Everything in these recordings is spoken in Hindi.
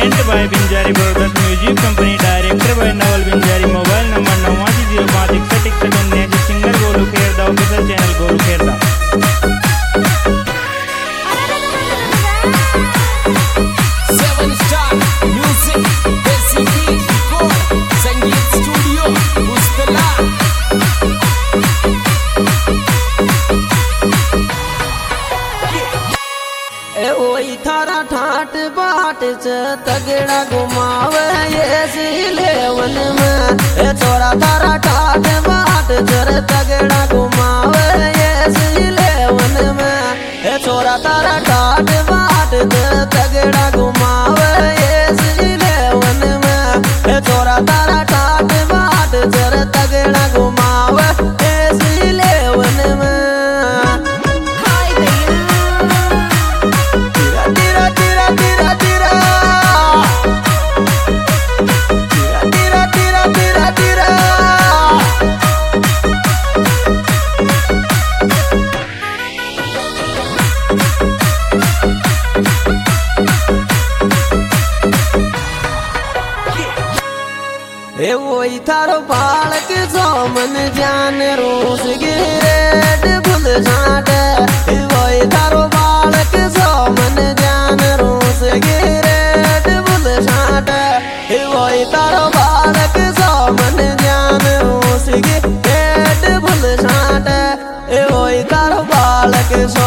Present by Binjari Brothers Music Company, director by Naval Binjari. Mobile number 89056161 singer Golu Kherda, official channel Golu Kherda. थारा ठाट बाट च तगड़ा घुमावे ये लेवन में छोरा थारा ठाट बाट च तगड़ा घुमावे ये लेवन में छोरा तारा ठाट बाट च तगड़ा घुमावे ये लेवन में छोरा तारा ठाट बाट च तगड़ा घुमावे ये लेवन में। वही थारो बालक सोमन जान रोस गिरेट भूल झाट वही थारो बालक सोमन जान रोस गिरेट भूल झाट वही तारो बालक सोमन जान रोस गिरेट भूल झाट वही तारो बालक सो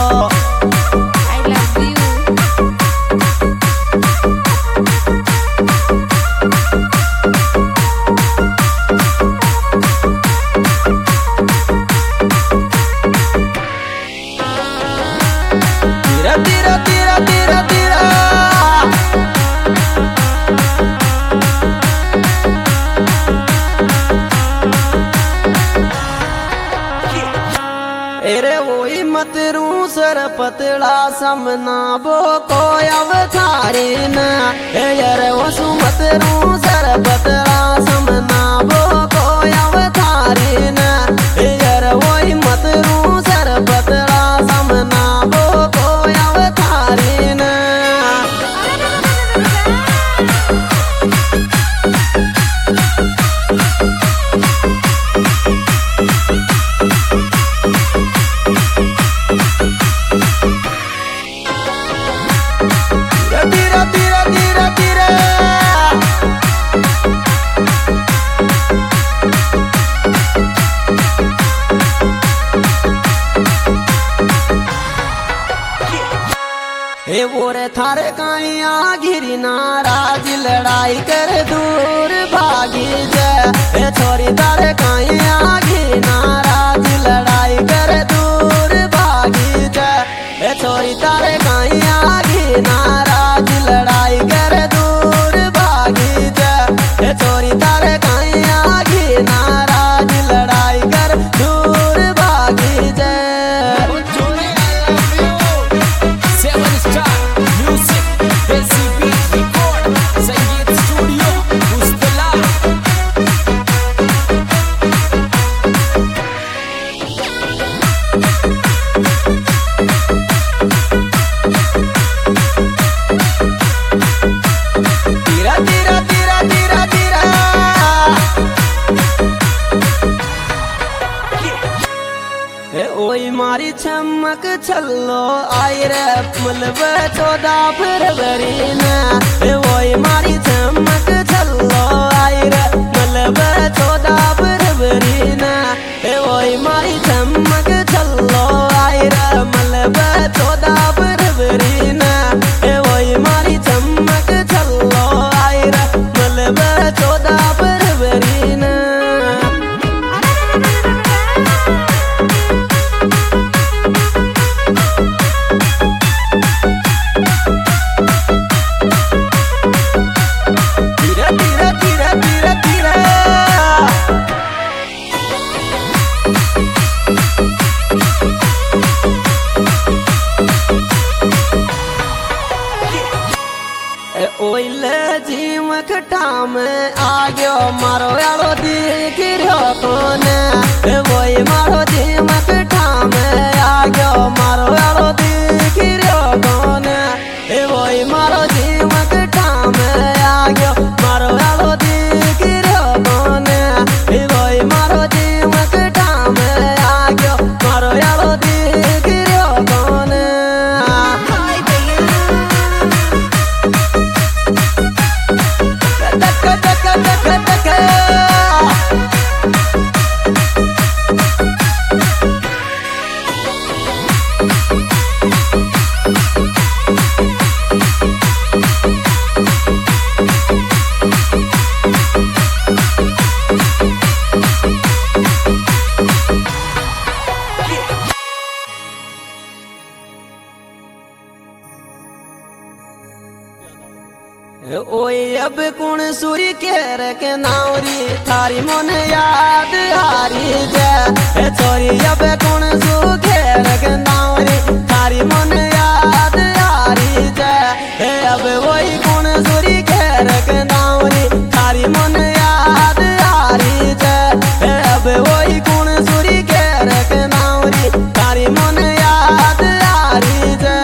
मत रू सर पतला समना बो को अवतारी न यार वसु मत रू सर पतला समना बो को अवतारी न यार वही मत रू सर पतला समना बो को अवतारी न। बोरे थारे काइया गिरी नाराज लड़ाई कर दूर भागी जे छोरी थारे काइया गिरी नाराज लड़ाई कर दूर भागी जे छोरी तारे काइया गिरी नाराज लड़ाई कर दूर भागी जे छोरी तारे काइया गिरी नाराज लड़ाई कर दूर भागी जे। ओई मारी चमक छल्लो आई रे मलब 14 फरवरी न ओई मारी चमक छल्लो आई रे मलब 14 फरवरी न ओई मारी चमक छल्लो आई रे मलब 14 फरवरी न ओई मारी चमक छल्लो आई रे मलब 14 फरवरी न। ओइले जीव खटा में आ गयो मारो यारो दिख रहो कोने वही मारो जीव खटा में आ गयो मारो यारो दिख रहो कोने वही मारो जीव खटा ओए अब कौन सूरी केर के नावरी थारी मन याद हारी जे छोरी अब कौन सू केर के नावरी थारी मन याद हारी जे अब वही कौन सूरी केर के नावरी थारी मन याद हारी जे अब वही कौन सूरी केर के नावरी थारी मन याद हारी जे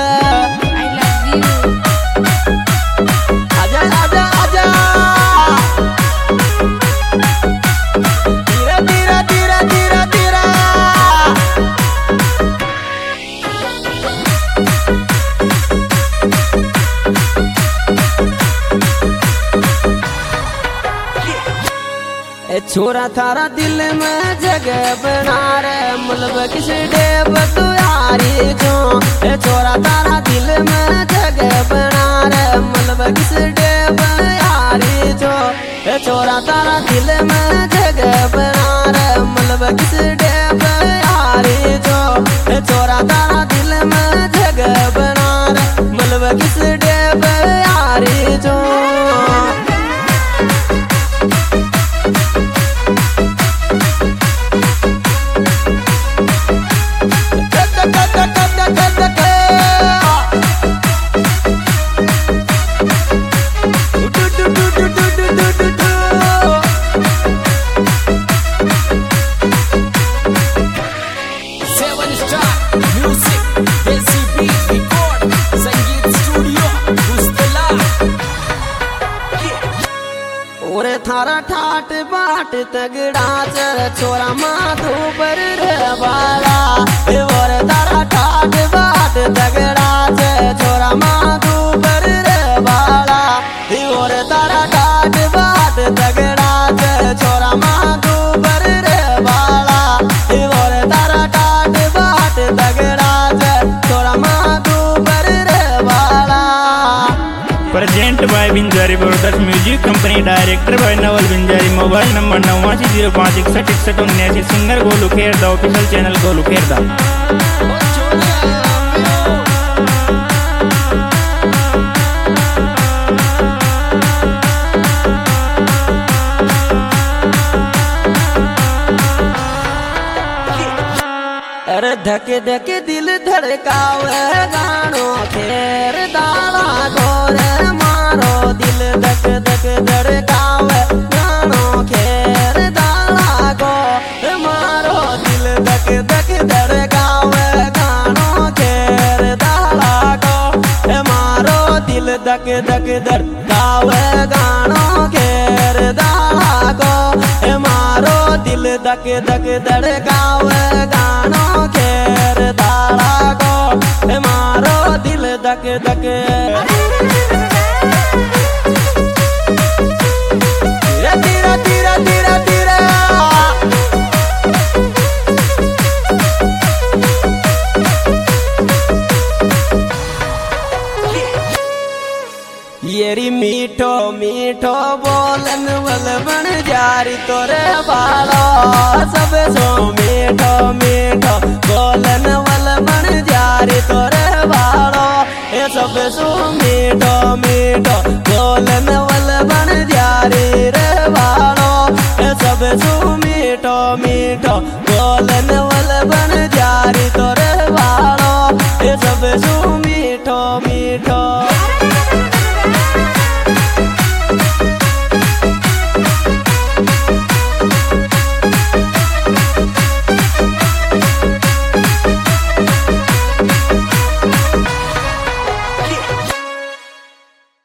छोरा थारा दिल में जगह बना रे मतलब किस डेब तुयारी जो छोरा तारा दिल में जगह बना रे मतलब किस डेब यारी जो छोरा तारा दिल में जगह बना रे मतलब किस डेब यारी जो छोरा तारा दिल में जगह बना रे मतलब किस डेब यारी जो थारा ठाट बाट तगड़ा चर छोरा माधो पर रे बाला और तारा ठाट बाट तगड़ा चर छोरा माधो पर रे बाला और तारा ठाट बाट तगड़ा चर छोरा माधो पर रे बाला और तारा ठाट बाट तगड़ा चर छोरा माधो पर रे बाला। Present by Binjari Brothers Music Company, director by Naval Binjari, mobile number 8905616179, singer Golu Kherda, official channel Golu Kherda. अरे धक धक दिल धड़कावे गानो खेर दाला गोरे मारो दिल धक धक धड़कावे गानो खेर दाला गो मारो दिल धक धक धड़कावे गानो खेर दाला गो मारो दिल धक धक धड़कावे गानो खेर दाला गो मारो दिल धक धक धड़कावे गानो खेर दाला गो मारो दिल धक धक। तीरा तीरा तीरा तीरा येरी मीठो मीठो बोलन वल बन जारी तोरे बालो सब सो मीठो मीठो बोलन वल बन जारी तोरे बालो ये सब सो मीठो मीठो बोलन वल बन जारी रे बालो ये सब सो मीठो मीठो